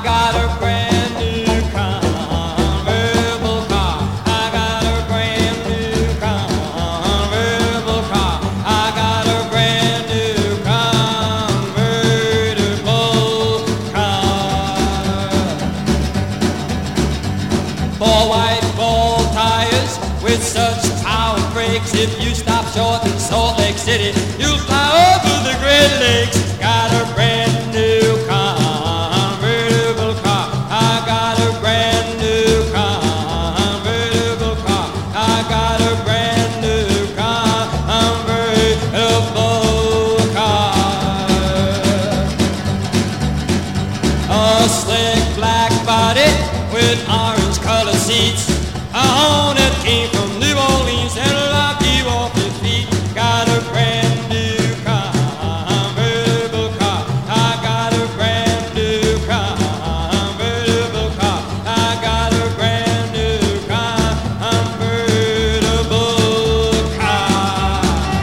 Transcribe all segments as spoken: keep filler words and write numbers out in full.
got a brand new convertible car. I got a brand new convertible car. I got a brand new convertible car. Four white ball tires with such power brakes. If you stop short in Salt Lake City, you'll fly over the Great Lakes. Got a brand new convertible car. I got a brand new convertible car. I got a brand new convertible car. A slick black body with orange colored seats. A Hornet came from New Orleans and lock you off your feet. Got a brand new convertible car. I got a brand new convertible car. I got a brand new convertible car.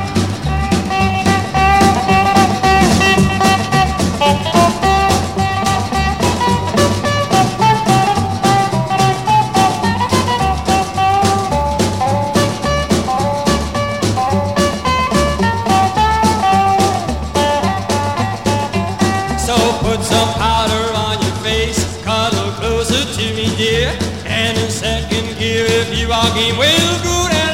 So put some powder on your face, cuddle closer to me, dear. And in second gear, if you are game, well, go down